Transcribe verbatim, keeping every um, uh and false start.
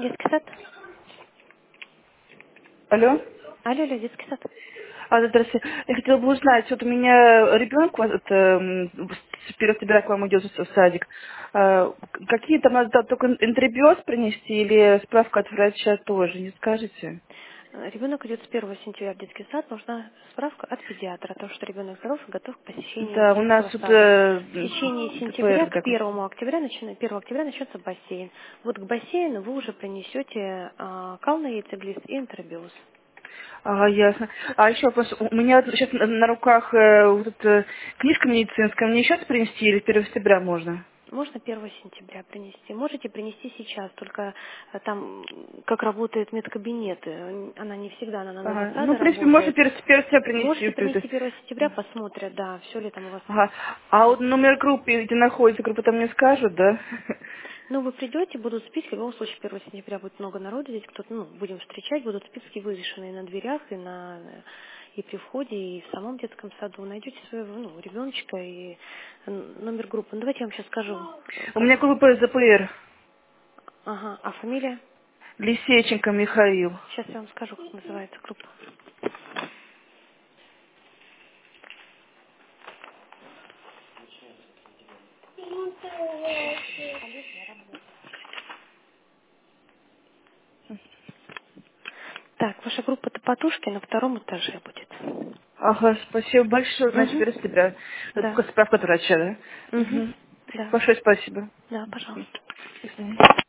Детский сад? Алло? Алло, алло, детский сад. А, здравствуйте. Я хотела бы узнать, вот у меня ребенок вот, это, м, с первого октября к вам идет в садик. А, к- какие там надо да, только интербиоз принести или справка от врача тоже, не скажете? Э, Ребенок идет с первого сентября в детский сад. Нужна справка от педиатра о том, что ребенок здоров и готов к посещению Да, у нас детского тут сада. э, В течение сентября КПР к такой. первому октября, начина- первого октября начнется бассейн. Вот к бассейну вы уже принесете а, кал на яйцеглист и интербиоз. Ага, ясно. А еще вопрос. У меня сейчас на, на руках э, вот эта книжка медицинская. Мне сейчас принести или первого октября можно? Можно первого сентября принести. Можете принести сейчас, только э, там, м, как работает медкабинет, э, она не всегда, она на новом Ага. Ну, саде в принципе, можно работает. первого октября принести. Можете то есть. принести первого сентября, посмотрят, да, все ли там у вас. Ага. А вот номер группы, где находится группа, там мне скажут, да? Ну, вы придете, будут списки, в любом случае первого сентября будет много народу, здесь кто-то, ну, будем встречать, будут списки вывешены на дверях, и на и при входе, и в самом детском саду. Найдете своего, ну, ребеночка и н- номер группы. Ну, давайте я вам сейчас скажу, э, У как. меня группа ЗПР. Ага, а фамилия? Лисейченко Михаил. Сейчас я вам скажу, как называется группа. Так, ваша группа Топотушки на втором этаже будет. Ага, спасибо большое. Значит, Угу. первого октября. Это Да. только справка от врача, да? Угу. Угу. Да. Большое спасибо. Да, пожалуйста. До свидания.